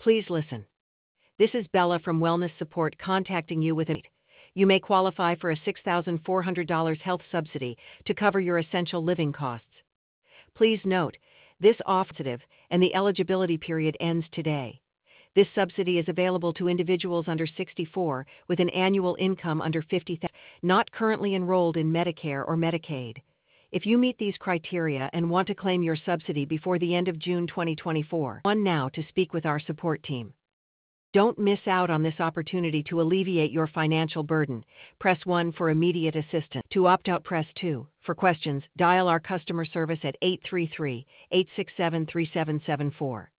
Please listen. This is Bella from Wellness Support contacting you with an. You may qualify for a $6,400 health subsidy to cover your essential living costs. Please note, this offer and the eligibility period ends today. This subsidy is available to individuals under 64 with an annual income under $50,000, not currently enrolled in Medicare or Medicaid. If you meet these criteria and want to claim your subsidy before the end of June 2024, on now to speak with our support team. Don't miss out on this opportunity to alleviate your financial burden. Press 1 for immediate assistance. To opt out, press 2. For questions, dial our customer service at 833-867-3774.